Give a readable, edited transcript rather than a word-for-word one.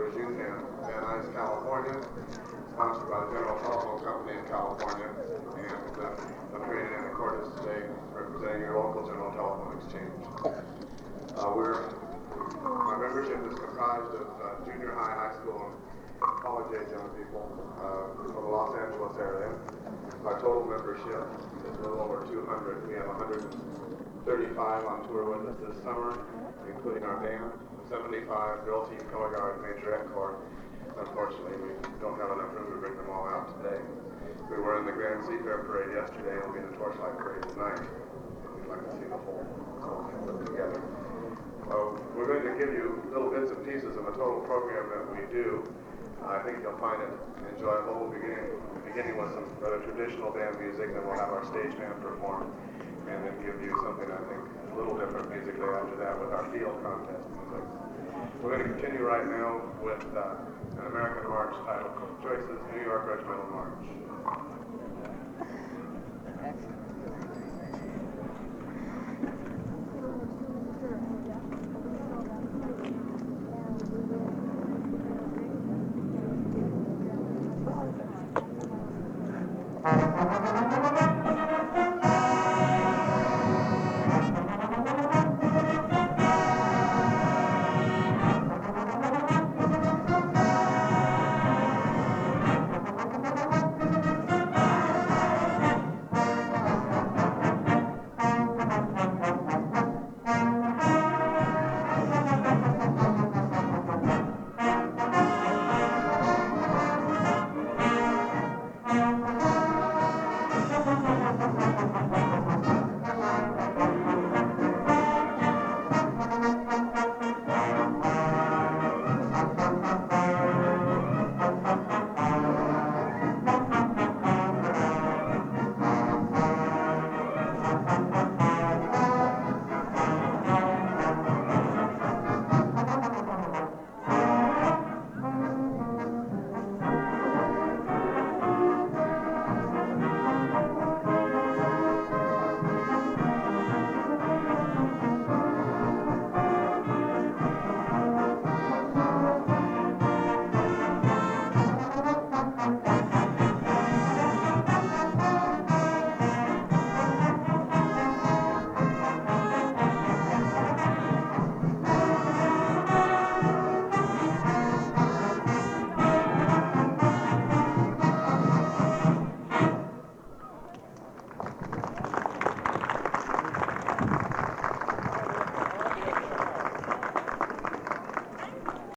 is Youth in Van Nuys, California, sponsored by the General Telephone Company in California, and I'm creating an Cordes today representing your local General Telephone Exchange. Our membership is comprised of junior high, high school, and college-age young people from the Los Angeles area. Our total membership is a little over 200. We have 135 on tour with us this summer, including our band, 75 drill team, color guard, major ed corps. Unfortunately, we don't have enough room to bring them all out today. We were in the Grand Seafair Parade yesterday, and we'll be in the Torchlight Parade tonight. We'd like to see the whole thing put together. We're going to give you little bits and pieces of a total program that we do. I think you'll find it enjoyable. Beginning with some rather traditional band music, then we'll have our stage band perform, and then give you something I think a little different musically after that with our field contest music. We're going to continue right now with an American march titled Joyce's New York Regimental March. Excellent.